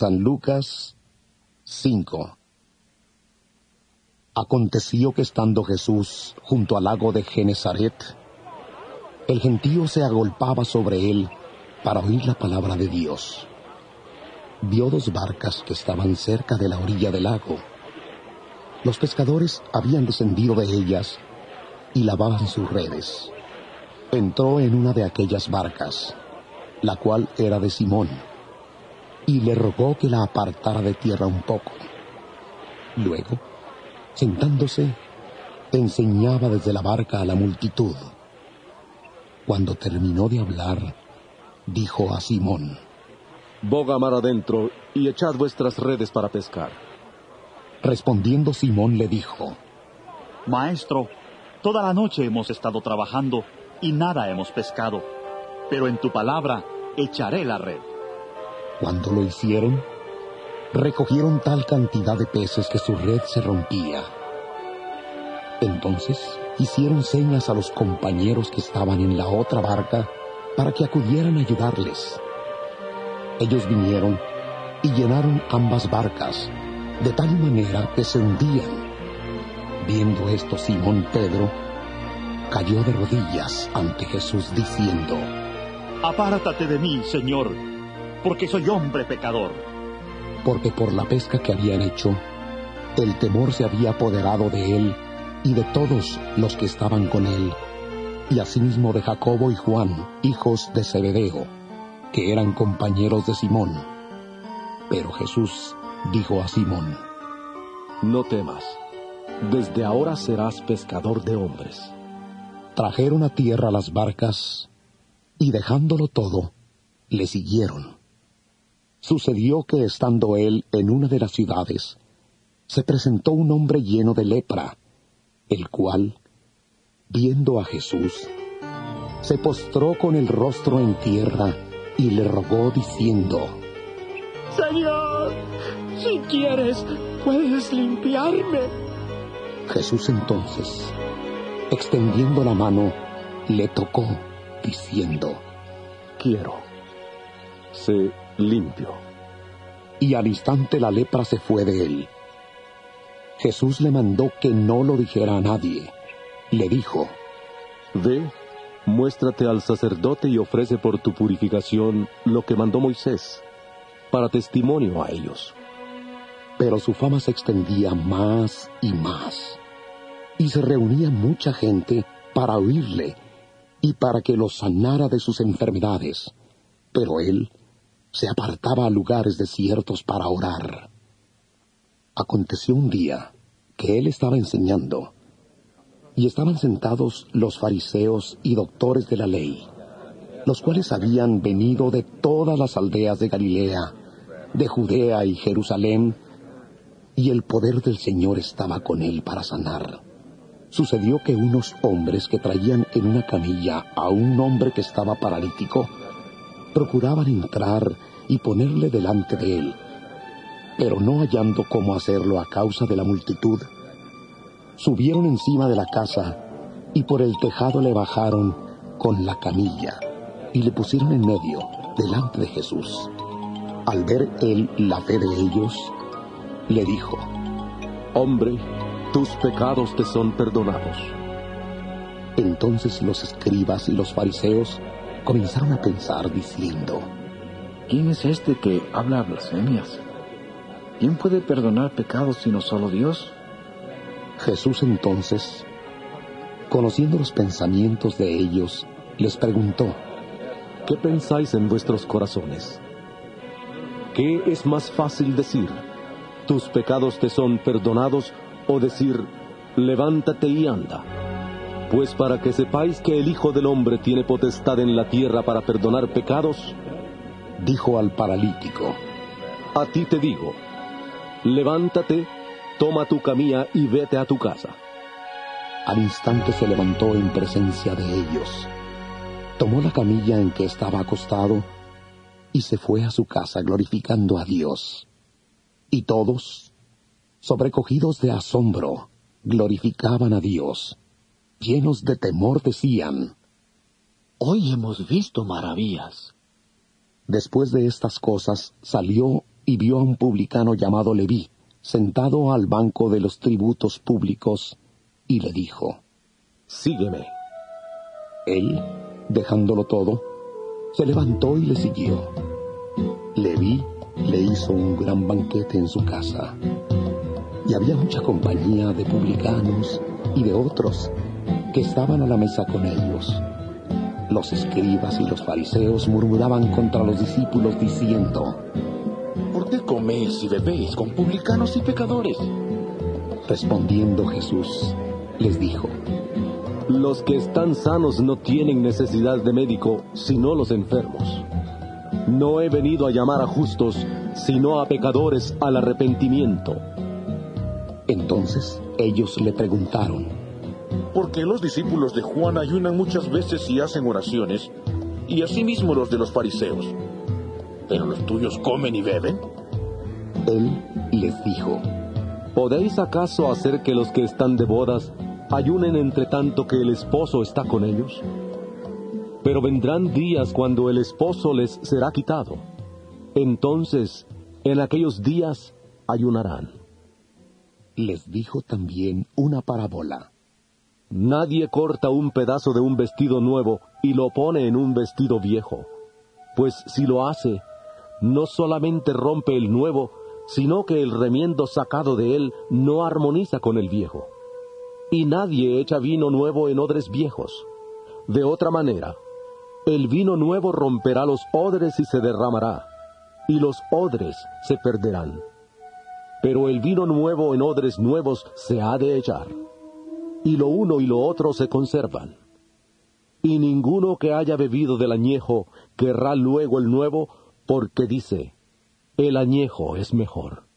San Lucas 5. Aconteció que estando Jesús junto al lago de Genezaret, el gentío se agolpaba sobre él para oír la palabra de Dios. Vio 2 barcas que estaban cerca de la orilla del lago. Los pescadores habían descendido de ellas y lavaban sus redes. Entró en una de aquellas barcas, la cual era de Simón, y le rogó que la apartara de tierra un poco. Luego, sentándose, enseñaba desde la barca a la multitud. Cuando terminó de hablar, dijo a Simón: «Boga mar adentro y echad vuestras redes para pescar». Respondiendo Simón le dijo: «Maestro, toda la noche hemos estado trabajando y nada hemos pescado, pero en tu palabra echaré la red». Cuando lo hicieron, recogieron tal cantidad de peces que su red se rompía. Entonces hicieron señas a los compañeros que estaban en la otra barca para que acudieran a ayudarles. Ellos vinieron y llenaron ambas barcas, de tal manera que se hundían. Viendo esto, Simón Pedro cayó de rodillas ante Jesús diciendo: «Apártate de mí, Señor, porque soy hombre pecador». Porque por la pesca que habían hecho, el temor se había apoderado de él y de todos los que estaban con él, y asimismo de Jacobo y Juan, hijos de Zebedeo, que eran compañeros de Simón. Pero Jesús dijo a Simón: «No temas, desde ahora serás pescador de hombres». Trajeron a tierra las barcas, y dejándolo todo, le siguieron. Sucedió que estando él en una de las ciudades, se presentó un hombre lleno de lepra, el cual, viendo a Jesús, se postró con el rostro en tierra y le rogó diciendo: «Señor, si quieres, puedes limpiarme». Jesús entonces, extendiendo la mano, le tocó, diciendo: «Quiero, sé limpio». Y al instante la lepra se fue de él. Jesús le mandó que no lo dijera a nadie. Le dijo: «Ve, muéstrate al sacerdote y ofrece por tu purificación lo que mandó Moisés, para testimonio a ellos». Pero su fama se extendía más y más, y se reunía mucha gente para oírle y para que los sanara de sus enfermedades. Pero él se apartaba a lugares desiertos para orar. Aconteció un día que él estaba enseñando, y estaban sentados los fariseos y doctores de la ley, los cuales habían venido de todas las aldeas de Galilea, de Judea y Jerusalén, y el poder del Señor estaba con él para sanar. Sucedió que unos hombres que traían en una camilla a un hombre que estaba paralítico, procuraban entrar y ponerle delante de él, pero no hallando cómo hacerlo a causa de la multitud, subieron encima de la casa y por el tejado le bajaron con la camilla y le pusieron en medio delante de Jesús. Al ver él la fe de ellos, le dijo: «Hombre, tus pecados te son perdonados». Entonces los escribas y los fariseos comenzaron a pensar diciendo: ¿Quién es este que habla blasfemias? ¿Quién puede perdonar pecados sino solo Dios? Jesús entonces, conociendo los pensamientos de ellos, les preguntó: ¿Qué pensáis en vuestros corazones? ¿Qué es más fácil decir: tus pecados te son perdonados, o decir: levántate y anda? Pues para que sepáis que el Hijo del Hombre tiene potestad en la tierra para perdonar pecados, dijo al paralítico: a ti te digo, levántate, toma tu camilla y vete a tu casa. Al instante se levantó en presencia de ellos, tomó la camilla en que estaba acostado y se fue a su casa glorificando a Dios. Y todos, sobrecogidos de asombro, glorificaban a Dios. Llenos de temor decían: hoy hemos visto maravillas. Después de estas cosas salió y vio a un publicano llamado Leví, sentado al banco de los tributos públicos, y le dijo: Sígueme. Él, dejándolo todo, se levantó y le siguió. Leví le hizo un gran banquete en su casa, y había mucha compañía de publicanos y de otros que estaban a la mesa con ellos. Los escribas y los fariseos murmuraban contra los discípulos diciendo: ¿Por qué coméis y bebéis con publicanos y pecadores? Respondiendo Jesús, les dijo: Los que están sanos no tienen necesidad de médico, sino los enfermos. No he venido a llamar a justos, sino a pecadores al arrepentimiento. Entonces ellos le preguntaron: ¿Por qué los discípulos de Juan ayunan muchas veces y hacen oraciones, y asimismo los de los fariseos, pero los tuyos comen y beben? Él les dijo: ¿Podéis acaso hacer que los que están de bodas ayunen entre tanto que el esposo está con ellos? Pero vendrán días cuando el esposo les será quitado. Entonces, en aquellos días ayunarán. Les dijo también una parábola: Nadie corta un pedazo de un vestido nuevo y lo pone en un vestido viejo, pues si lo hace, no solamente rompe el nuevo, sino que el remiendo sacado de él no armoniza con el viejo. Y nadie echa vino nuevo en odres viejos. De otra manera, el vino nuevo romperá los odres y se derramará, y los odres se perderán. Pero el vino nuevo en odres nuevos se ha de echar, y lo uno y lo otro se conservan. Y ninguno que haya bebido del añejo querrá luego el nuevo, porque dice: el añejo es mejor.